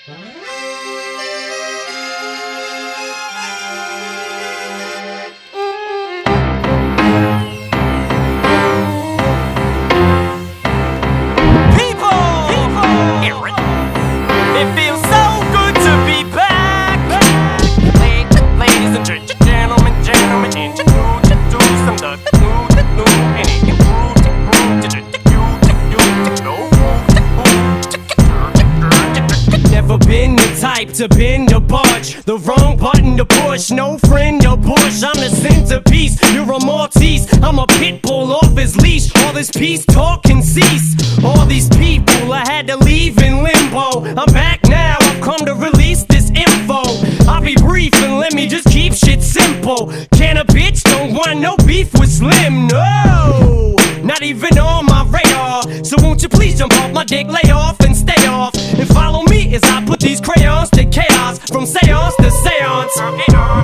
To bend or budge, the wrong button to push, no friend or push. I'm the centerpiece, you're a Maltese, I'm a pit bull off his leash. All this peace talk can cease. All these people I had to leave in limbo. I'm back now, I've come to release this info. I'll be brief and let me just keep shit simple. Can a bitch don't want no beef with Slim? No, not even on my radar. So won't you please jump off my dick, lay off and stay off, and follow me as I put these crayons to chaos, from seance to seance. Come on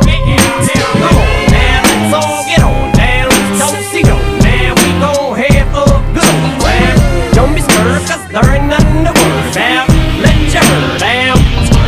now, let's all get on down. Don't see no man, we gon' have a good old laugh. Don't be scared, cause there ain't nothing to worry about. Let your hair down.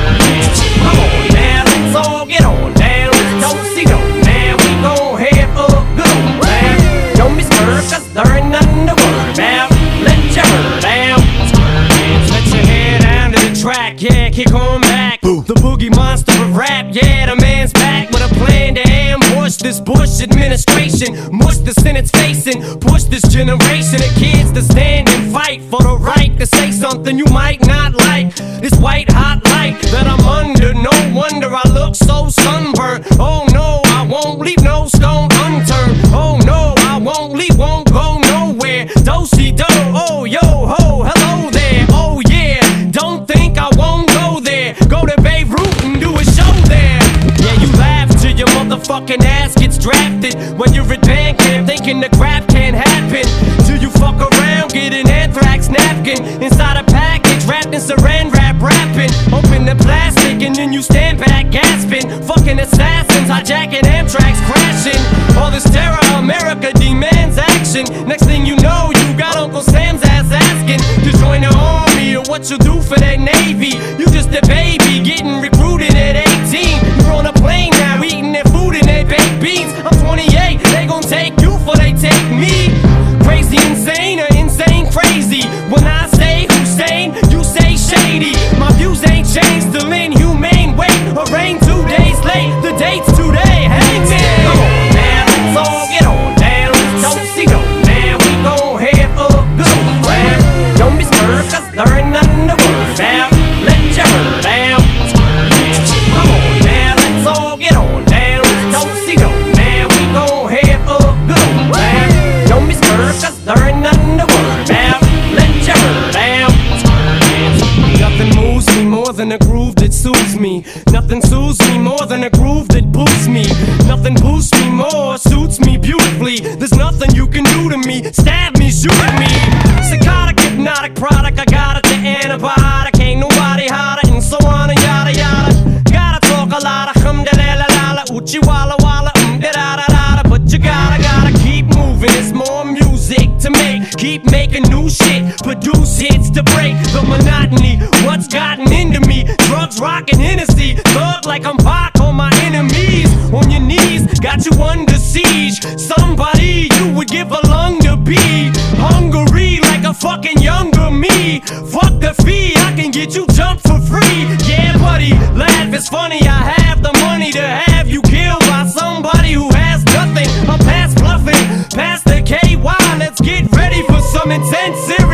Come on now, let's all get on down. Don't see no man, we gon' have a good old laugh. Don't be scared, cause there ain't nothing to worry about. Let your hair down. Let your hair down to the track, yeah, kick on back. The boogie monster of rap, yeah, the man's back with a plan to ambush this Bush administration, mush the Senate's facing, push this generation of kids to stand and fight for the right to say something you might not like. This white hot light that I'm under, no wonder I look so sunburned. Oh no, I won't leave no stone unturned. Oh no, I won't leave, won't go nowhere. Do-si-do, oh yo ho, hello there. Oh yeah, don't think I won't go there. Go to Beirut and do a show there. Yeah, you laugh till your motherfucking ass gets drafted when you're at band camp thinking the crap can't happen. Till you fuck around, get an anthrax napkin inside a package wrapped in saran wrap wrapping. Open the plastic and then you stand back gasping. Fucking assassins hijacking Amtrak's crashing. All this terror, America demands action. Next thing you know, you got Uncle Sam's ass asking to join the army or what you do for that Navy. You just a baby getting recruited at 18. You're on a plane now eating their food and their baked beans. I'm 28, they gon' take you for they take me. Crazy insane or insane crazy. When I say Hussein, you say shady. My views ain't changed, still inhumane. Wait, or rain 2 days late, the date's today. Hang man, come on now, let's all get on down. Don't see no man, we gon' have a good old laugh. Don't be scared, cause there ain't nothing to worry about. Let your hair down. Come on now, let's all get on down. Don't see no man, we gon' have a good old laugh. Don't be scared, cause there ain't nothing to worry about. Let your hair down. Nothing moves me more than a groove that soothes me. Nothing soothes me more than a groove that boosts me. Nothing boosts me more, suits me beautifully. There's nothing you can do to me. Stab me, shoot me. Psychotic, hypnotic product, I got it, the antibiotic. Ain't nobody hotter, and so on and yada yada. Gotta talk a lot of hum-da-la-la-la-la, uchi-walla-walla, da-da-da-da. But you gotta keep moving, it's more music to make. Keep making new shit, produce hits to break the monotony. What's gotten into me? Drugs, rockin' Hennessy, thug like I'm Pac on my enemies. On your knees, got you under siege. Somebody you would give a lung to be. Hungry like a fucking younger me. Fuck the fee, I can get you jumped for free. Yeah buddy, laugh, it's funny, I have the money to have you killed by somebody who has nothing. I'm past bluffing, past the KY, let's get ready for some intensive